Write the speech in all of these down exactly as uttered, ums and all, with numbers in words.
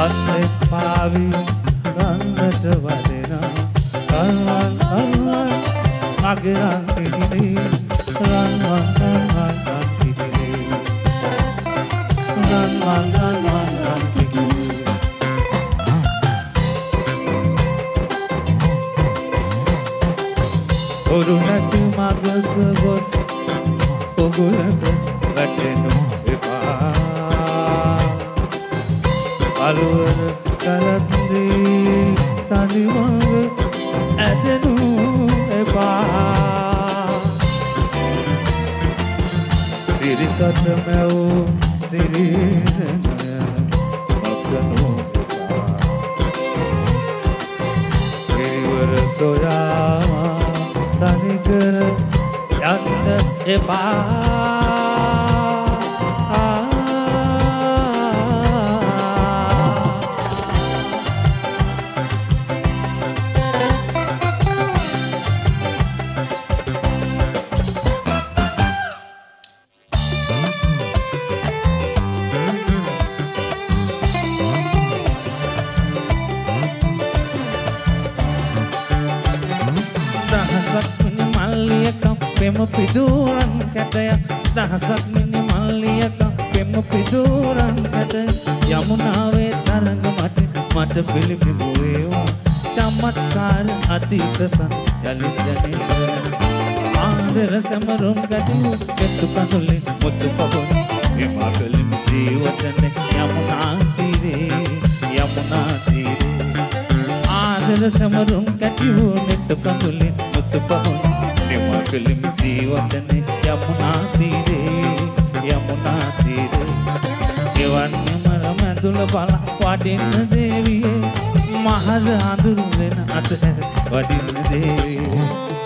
අන්නේ පාවි රන්නට වදිනා රන්වන් රන්වන් මගේ රන් පිටිනේ රන්වන් රන්වන් රන් පිටිනේ රන්වන් රන්වන් රන් පිටිනේ ඔරු නැති මගක ගොස් ඔගුලක වැටෙනු එපා අලුවර කරද්දී තනිවම ඇදෙනු එපා සිරිකට මැව් සිරිනය මක්කනු එපා ගෙවර සොයා තනිකර යන්න එපා පෙම පිදුරන් කැටයක් දහසක් මිනි මල්ලියක පෙම පිදුරන් කැට යමුනාවේ තරඟ මට මට පිළිබිඹු වේවා චමත්කාර අධිකසන් යලිත් ජනේ ආදර සමරුම් කැටු කෙතු කඳුලි මුතු පබොන් එමාකලින් සීවතනේ යමුනා තීරේ යමුනා තීරේ ආදර සමරුම් කැටු මෙතු කඳුලි මුතු පබොන් එමාකලින් සීවතනේ යමුනා තීරේ යමුනා තීරේ ගෙවන්නේ මර මැදුල බල වඩින්න දේවියේ මහද අඳුරු වෙන අතහැර වඩින්න දේවියේ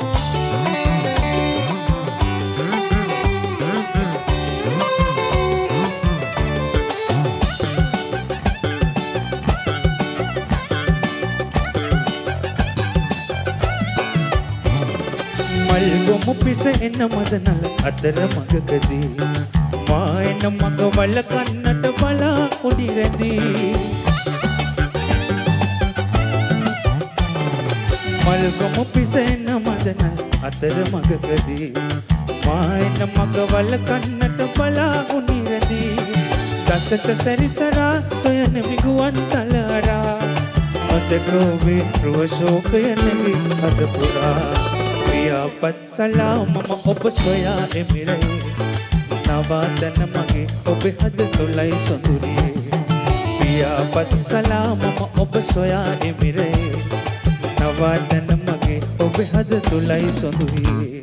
මල්ගොම පිස එන මදනල අතර මගකදී මා එන මග වල කන්නට බලා කුඩි රැඳී මල්ගොම පිස එන මදනල අතර මගකදී මා එන මග වල කන්නට බලා කුඩි රැඳී දසක සැරිසරා සොයන මිගුවන් තලරා මතකෝවේ රුව ශෝකය නැගී අද පුරා පියාපත් සලාම මම ඔබ සොයා එමිරේ නවාතන මගේ ඔබ හද තුලයි සොඳුරියේ පියාපත් සලාම මම ඔබ සොයා එමිරේ නවාතන මගේ ඔබ හද තුලයි සොඳුරියේ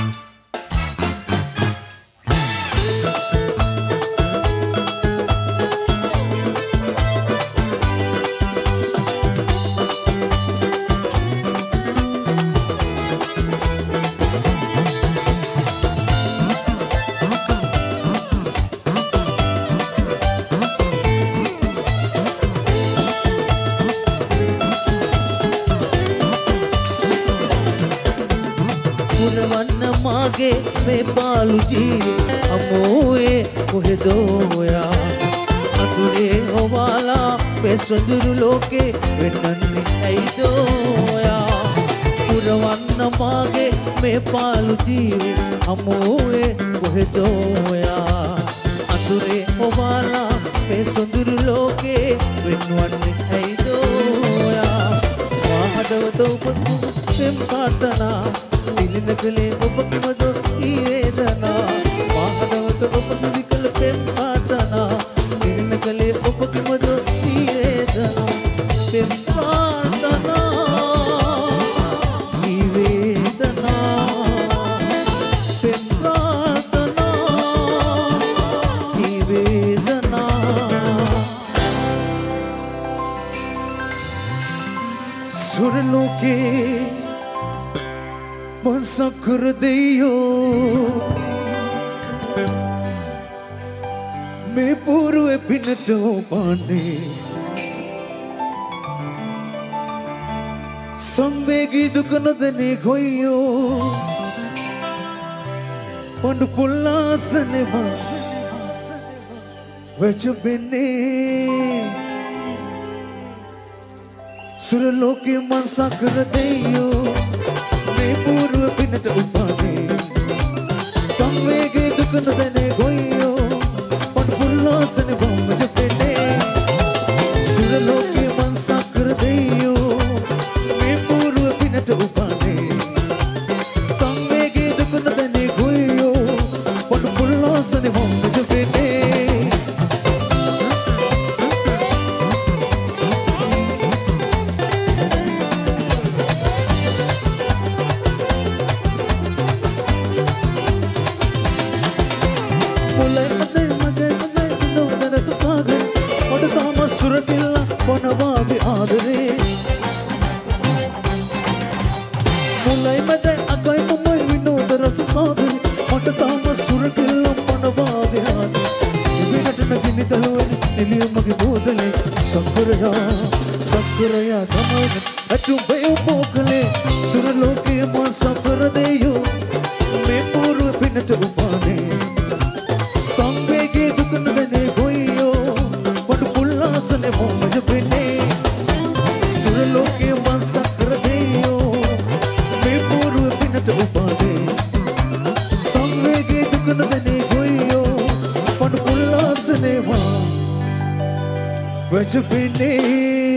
මේ පාලු ජීවේ අමෝයේ කොහෙදෝ යා අඳුරේ හොවාලා පෙසඳුරු ලෝකේ වෙන්නන්නේ ඇයිදෝ යා පුරවන්න මාගේ මේ පාලු ජීවේ අමෝයේ කොහෙදෝ යා අඳුරේ හොවාලා පෙසඳුරු ලෝකේ වෙන්නන්නේ ඇයිදෝ යා මහදවත උපතු පෙම් පාතනා දිලින කලේ ඔබ කිමද ඊවේදනා මහදවත ඔබ විකල පෙම් පාතනා දිලින කලේ ඔබ කිමද ඊවේදනා පෙම් පාතනා ඊවේදනා පෙම් පාතනා ඊවේදනා සුරලෝකේ Mansakar diyo Me purwe pinato pane Sambegi dukanadane goyo Pandu pullasane ma Vechu benne සුරලෝකේ මං සකර දෙයෝ මේ පූර්ව පිනට උපානේ සංවේගයේ දුක නොදැනේ ගොයියෝ පොඩ පුල්ලාසන බොම්බ ජපෙන්නේ සුරලෝකේ මං සකර දෙයෝ මේ පූර්ව පිනට උපානේ සංවේගයේ දුක නොදැනේ ගොයියෝ පොඩ පුල්ලාසන බොම්බ ජපෙන්නේ පොනවාගේ ආදරේ මුලයි මැද අගයි මුමයි විනෝද රස සාදරේ මට තාම සුරකිල්ල පොනවාගේ ආදරේ විනට නගිනි දලුවෙන නිලිය මගේ බෝදලේ සක්කරයා සක්කරයා තමයි ඇතුම් බයෝ පෝකලේ සුරලෝකයේ මා සක්කර දෙයෝ මේ පූර්ව පිනට උපානේ සංවේගයේ දුක නොදැනේ ගොයියෝ පොඩ පුල්ලාසනේ මොම ජපෙන්නේ සුරලෝකයේ මං සකර දෙයෝ මේ පූර්ව පිනට උපානේ සංවේගයේ දුක නොදැනේ ගොයියෝ පොඩ පුල්ලාසනේ මා වජපෙන්නේ